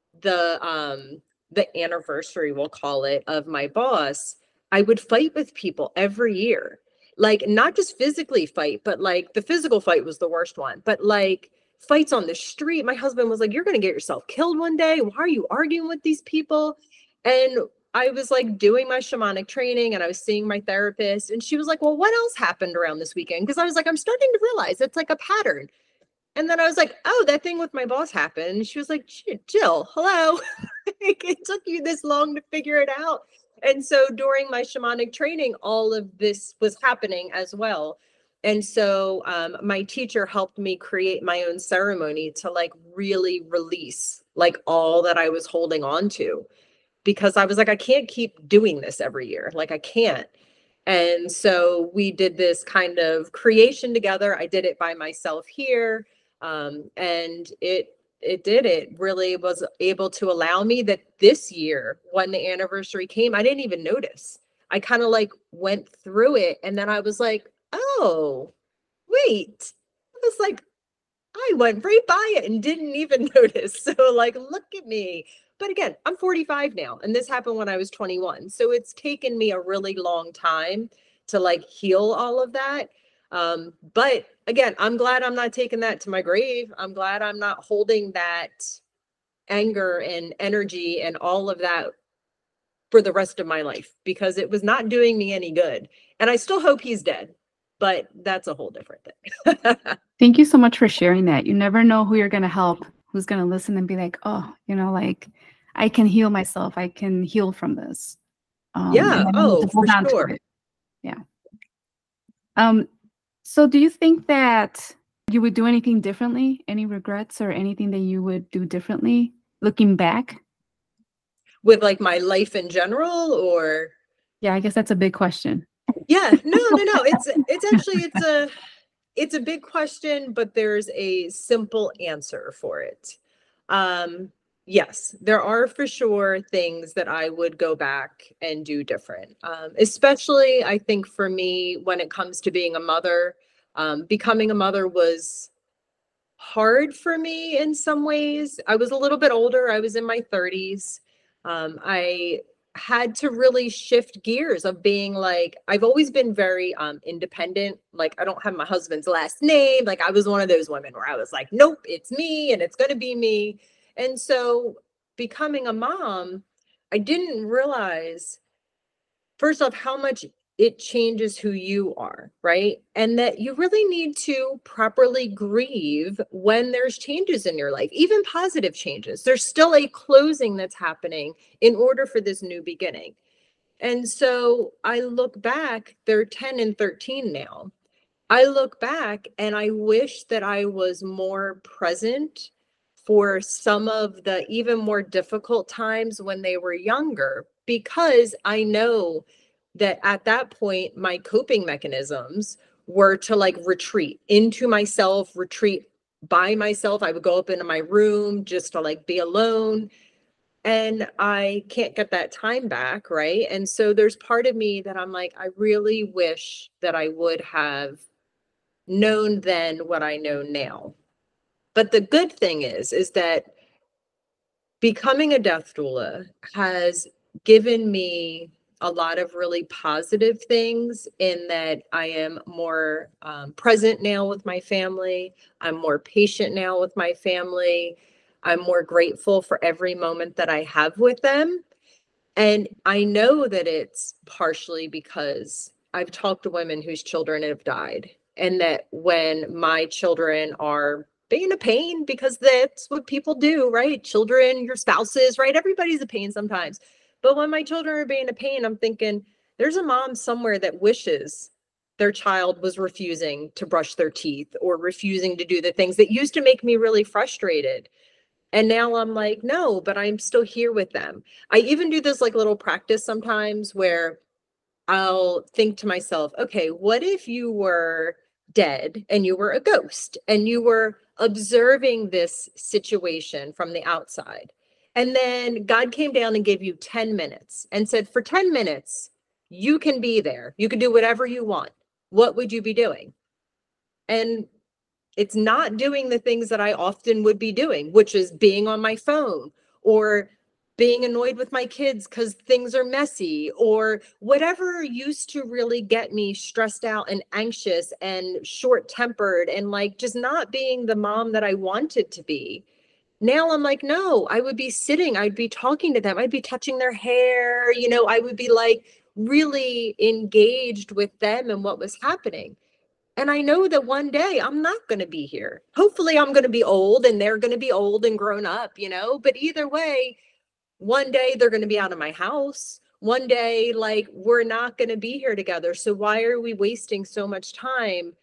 the anniversary, we'll call it, of my boss, I would fight with people every year. Like, not just physically fight, but like the physical fight was the worst one. But like fights on the street. My husband was like, you're going to get yourself killed one day. Why are you arguing with these people? And I was like doing my shamanic training, and I was seeing my therapist, and she was like, well, what else happened around this weekend? Because I was like, I'm starting to realize it's like a pattern. And then I was like, oh, that thing with my boss happened. And she was like, Jill, hello. It took you this long to figure it out. And so during my shamanic training, all of this was happening as well. And so my teacher helped me create my own ceremony to like really release like all that I was holding on to, because I was like, I can't keep doing this every year. Like, I can't. And so we did this kind of creation together. I did it by myself here. And it really was able to allow me that this year, when the anniversary came, I didn't even notice. I kind of like went through it, and then I was like, oh, wait. I was like, I went right by it and didn't even notice. So like, look at me. But again, I'm 45 now, and this happened when I was 21. So it's taken me a really long time to like heal all of that. But again, I'm glad I'm not taking that to my grave. I'm glad I'm not holding that anger and energy and all of that for the rest of my life, because it was not doing me any good. And I still hope he's dead, but that's a whole different thing.
Thank you so much for sharing that. You never know who you're going to help, who's going to listen and be like, oh, like I can heal myself. I can heal from this.
Yeah.
And I don't need
Oh,
to
for
hold on to
sure.
it. Yeah. So do you think that you would do anything differently? Any regrets or anything that you would do differently looking back?
With like my life in general, or?
Yeah, I guess that's a big question.
Yeah, no. It's actually, it's a big question, but there's a simple answer for it. Yes, there are for sure things that I would go back and do different. Especially I think for me, when it comes to being a mother, becoming a mother was hard for me in some ways. I was a little bit older. I was in my 30s. I had to really shift gears of being like, I've always been very independent. Like, I don't have my husband's last name. Like, I was one of those women where I was like, nope, it's me and it's going to be me. And so becoming a mom, I didn't realize, first off, how much it changes who you are, right? And that you really need to properly grieve when there's changes in your life, even positive changes. There's still a closing that's happening in order for this new beginning. And so I look back, they're 10 and 13 now. I look back and I wish that I was more present for some of the even more difficult times when they were younger, because I know that at that point, my coping mechanisms were to like retreat into myself, retreat by myself. I would go up into my room just to like be alone. And I can't get that time back. Right. And so there's part of me that I'm like, I really wish that I would have known then what I know now. But the good thing is that becoming a death doula has given me a lot of really positive things, in that I am more present now with my family. I'm more patient now with my family. I'm more grateful for every moment that I have with them. And I know that it's partially because I've talked to women whose children have died, and that when my children are being a pain, because that's what people do, right? Children, your spouses, right? Everybody's a pain sometimes. But when my children are being a pain, I'm thinking there's a mom somewhere that wishes their child was refusing to brush their teeth or refusing to do the things that used to make me really frustrated. And now I'm like, no, but I'm still here with them. I even do this like little practice sometimes where I'll think to myself, okay, what if you were dead and you were a ghost and you were observing this situation from the outside? And then God came down and gave you 10 minutes and said, for 10 minutes, you can be there. You can do whatever you want. What would you be doing? And it's not doing the things that I often would be doing, which is being on my phone or being annoyed with my kids because things are messy, or whatever used to really get me stressed out and anxious and short tempered and like just not being the mom that I wanted to be. Now I'm like, no, I would be sitting, I'd be talking to them, I'd be touching their hair, I would be like really engaged with them and what was happening. And I know that one day I'm not going to be here. Hopefully, I'm going to be old and they're going to be old and grown up. But either way, one day they're going to be out of my house. One day, like, we're not going to be here together. So why are we wasting so much time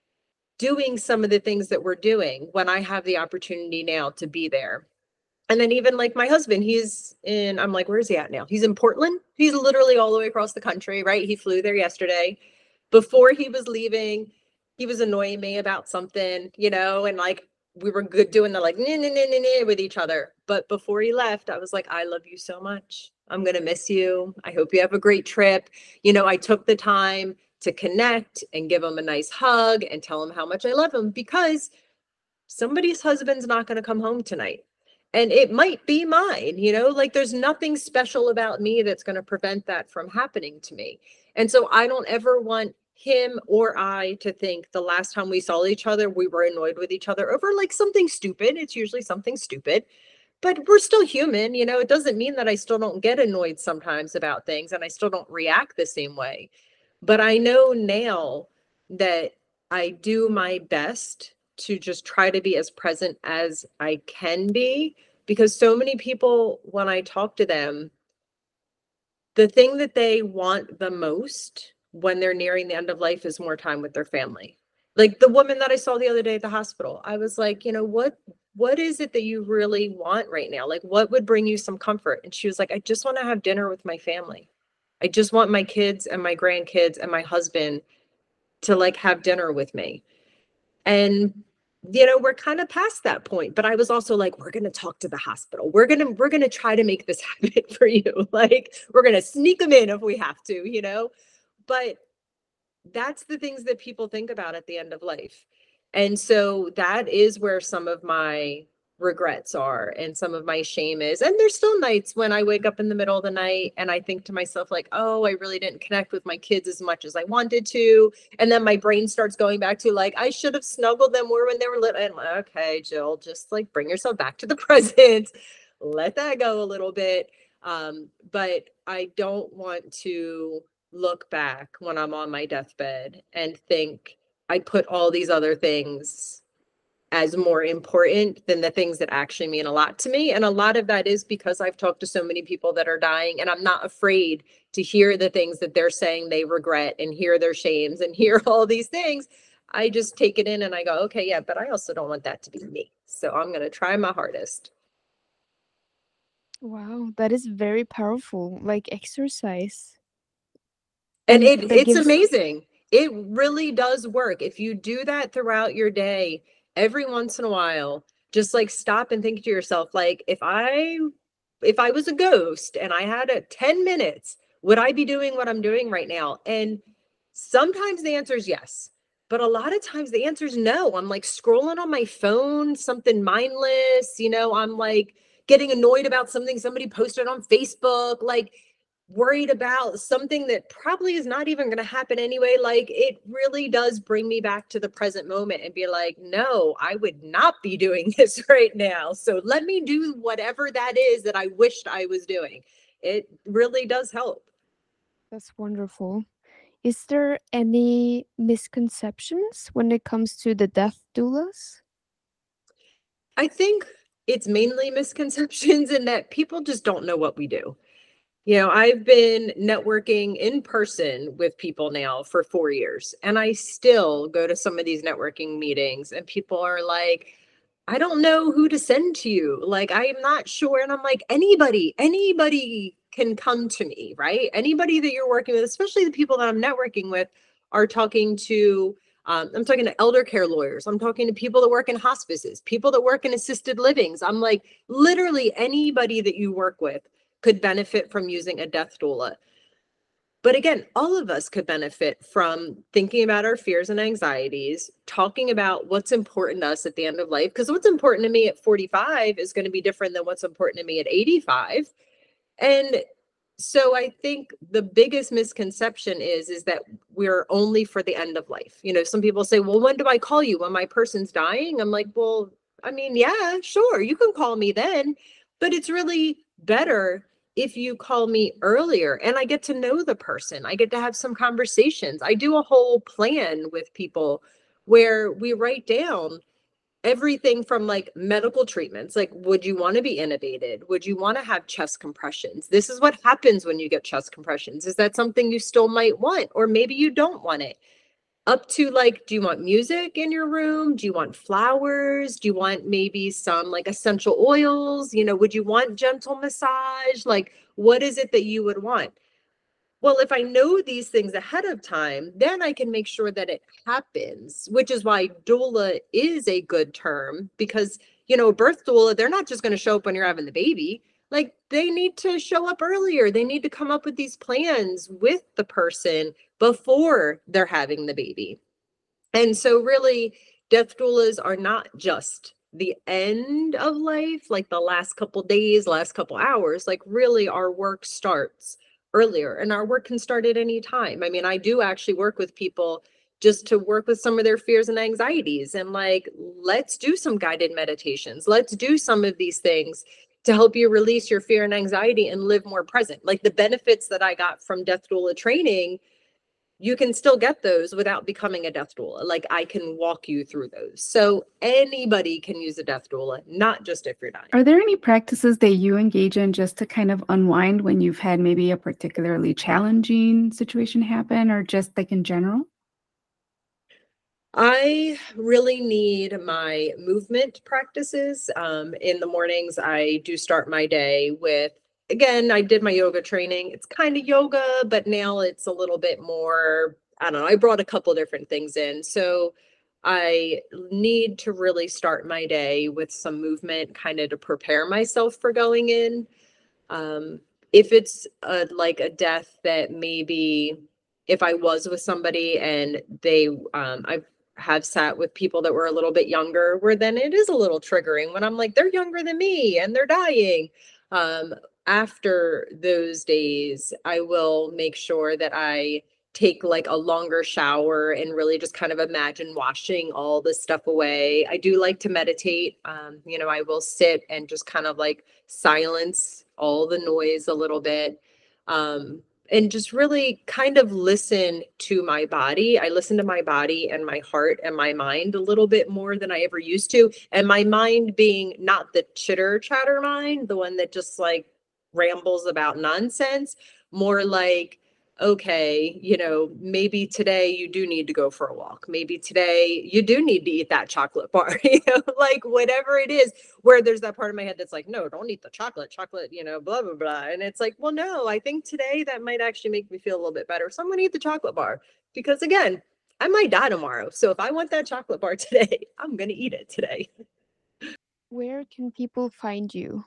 doing some of the things that we're doing when I have the opportunity now to be there? And then even like my husband, I'm like, where's he at now? He's in Portland. He's literally all the way across the country, right? He flew there yesterday. Before he was leaving, he was annoying me about something, and like we were good doing the like nah, nah, nah, nah, nah, with each other. But before he left, I was like, I love you so much. I'm going to miss you. I hope you have a great trip. I took the time to connect and give him a nice hug and tell him how much I love him, because somebody's husband's not going to come home tonight. And it might be mine, like there's nothing special about me that's going to prevent that from happening to me. And so I don't ever want him or I to think the last time we saw each other, we were annoyed with each other over like something stupid. It's usually something stupid. but we're still human, you know. It doesn't mean that I still don't get annoyed sometimes about things and I still don't react the same way. But I know now that I do my best to just try to be as present as I can be, because so many people, when I talk to them, the thing that they want the most when they're nearing the end of life is more time with their family. Like the woman that I saw the other day at the hospital, I was like, you know, what is it that you really want right now? Like what would bring you some comfort? And she was like, I just want to have dinner with my family. I just want my kids and my grandkids and my husband to like have dinner with me. And you know, we're kind of past that point, but I was also like, we're going to talk to the hospital. We're going to try to make this happen for you. Like we're going to sneak them in if we have to, you know. But that's the things that people think about at the end of life. And so that is where some of my regrets are and some of my shame is. And there's still nights when I wake up in the middle of the night and I think to myself, like, oh, I really didn't connect with my kids as much as I wanted to. And then my brain starts going back to like, I should have snuggled them more when they were little. And I'm like, okay, Jill, just like bring yourself back to the present. Let that go a little bit. But I don't want to look back when I'm on my deathbed and think I put all these other things as more important than the things that actually mean a lot to me. And a lot of that is because I've talked to so many people that are dying, and I'm not afraid to hear the things that they're saying they regret and hear their shames and hear all these things. I just take it in and I go, okay, yeah, but I also don't want that to be me. So I'm going to try my hardest.
Wow, that is very powerful, like exercise.
And
And that
it's
gives,
amazing. It really does work. If you do that throughout your day, every once in a while, just like stop and think to yourself, like, if I was a ghost and I had 10 minutes, would I be doing what I'm doing right now? And sometimes the answer is yes. But a lot of times the answer is no. I'm like scrolling on my phone, something mindless, you know, I'm like getting annoyed about something somebody posted on Facebook. Like worried about something that probably is not even going to happen anyway. Like it really does bring me back to the present moment and be like, no, I would not be doing this right now. So let me do whatever that is that I wished I was doing. It really does help.
that's wonderful. Is there any misconceptions when it comes to the death doulas?
I think it's mainly misconceptions in that people just don't know what we do. You know, I've been networking in person with people now for 4 years, and I still go to some of these networking meetings, and people are like, I don't know who to send to you. Like, I'm not sure. And I'm like, anybody can come to me, right? Anybody that you're working with, especially the people that I'm networking with, are talking to. I'm talking to elder care lawyers. I'm talking to people that work in hospices, people that work in assisted livings. I'm like, literally anybody that you work with could benefit from using a death doula. But again, all of us could benefit from thinking about our fears and anxieties, talking about what's important to us at the end of life. Because what's important to me at 45 is going to be different than what's important to me at 85. And so I think the biggest misconception is that we're only for the end of life. You know, some people say, well, when do I call you? When my person's dying? I'm like, well, I mean, yeah, sure, you can call me then, but it's really better if you call me earlier and I get to know the person. I get to have some conversations. I do a whole plan with people where we write down everything from like medical treatments, like would you want to be intubated, would you want to have chest compressions, this is what happens when you get chest compressions, is that something you still might want, or maybe you don't want it, up to like, do you want music in your room, do you want flowers, do you want maybe some like essential oils, you know, would you want gentle massage, like what is it that you would want? Well, if I know these things ahead of time, then I can make sure that it happens, which is why doula is a good term, because, you know, birth doula, they're not just going to show up when you're having the baby. Like they need to show up earlier. They need to come up with these plans with the person before they're having the baby. And so really, death doulas are not just the end of life, like the last couple days, last couple hours. Like really our work starts earlier, and our work can start at any time. I mean, I do actually work with people just to work with some of their fears and anxieties, and like, let's do some guided meditations. Let's do some of these things. to help you release your fear and anxiety and live more present. Like the benefits that I got from death doula training, you can still get those without becoming a death doula. Like I can walk you through those. So anybody can use a death doula, not just if you're dying.
Are there any practices that you engage in just to kind of unwind when you've had maybe a particularly challenging situation happen, or just like in general?
I really need my movement practices. In the mornings, I do start my day with, again, I did my yoga training. It's kind of yoga, but now it's a little bit more, I don't know, I brought a couple different things in. So I need to really start my day with some movement kind of to prepare myself for going in. If it's like a death that maybe if I was with somebody and they, I have sat with people that were a little bit younger, where then it is a little triggering when I'm like, they're younger than me and they're dying. Um, After those days, I will make sure that I take like a longer shower and really just kind of imagine washing all this stuff away. I do like to meditate. I will sit and just kind of like silence all the noise a little bit. And just really kind of listen to my body. I listen to my body and my heart and my mind a little bit more than I ever used to. And my mind being not the chitter chatter mind, the one that just like rambles about nonsense, more like, okay, maybe today you do need to go for a walk. Maybe today you do need to eat that chocolate bar, like whatever it is, where there's that part of my head that's like, no, don't eat the chocolate, blah, blah, blah. And it's like, well, no, I think today that might actually make me feel a little bit better. So I'm going to eat the chocolate bar because again, I might die tomorrow. So if I want that chocolate bar today, I'm going to eat it today.
Where can people find you?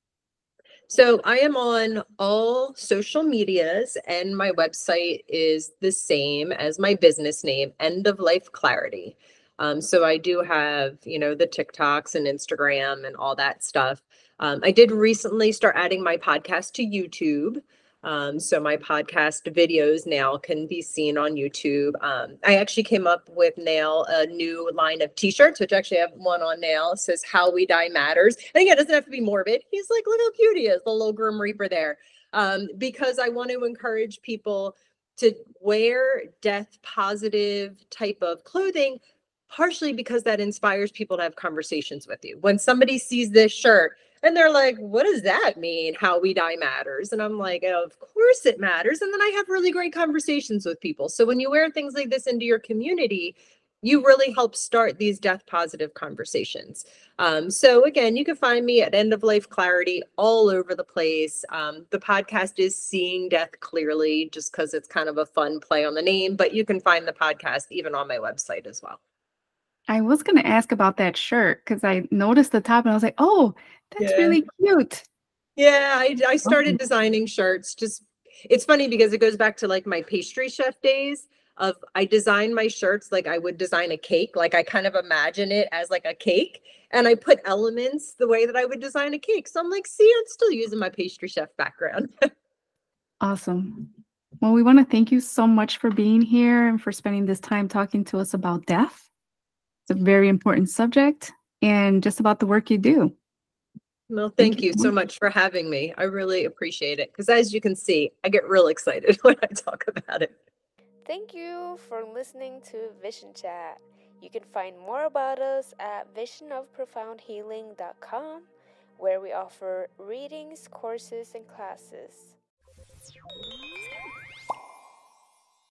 So I am on all social medias, and my website is the same as my business name, End of Life Clarity. So I do have, the TikToks and Instagram and all that stuff. I did recently start adding my podcast to YouTube. So my podcast videos now can be seen on YouTube. I actually came up with now a new line of t-shirts, which actually I have one on now. It says How We Die Matters. And again, it doesn't have to be morbid. He's like, look how cute he is, the little Grim Reaper there. Because I want to encourage people to wear death positive type of clothing, partially because that inspires people to have conversations with you. When somebody sees this shirt, and they're like, what does that mean? How we die matters. And I'm like, oh, of course it matters. And then I have really great conversations with people. So when you wear things like this into your community, you really help start these death positive conversations. So again, you can find me at End of Life Clarity all over the place. The podcast is Seeing Death Clearly, just because it's kind of a fun play on the name, but you can find the podcast even on my website as well.
I was going to ask about that shirt because I noticed the top and I was like, oh, that's really cute.
Yeah, I started designing shirts. It's funny because it goes back to like my pastry chef days of I design my shirts like I would design a cake. Like I kind of imagine it as like a cake and I put elements the way that I would design a cake. So I'm like, see, I'm still using my pastry chef background.
Awesome. Well, we want to thank you so much for being here and for spending this time talking to us about death. It's a very important subject and just about the work you do.
Well, thank you so much for having me. I really appreciate it because as you can see, I get real excited when I talk about it.
Thank you for listening to Vision Chat. You can find more about us at visionofprofoundhealing.com, where we offer readings, courses, and classes.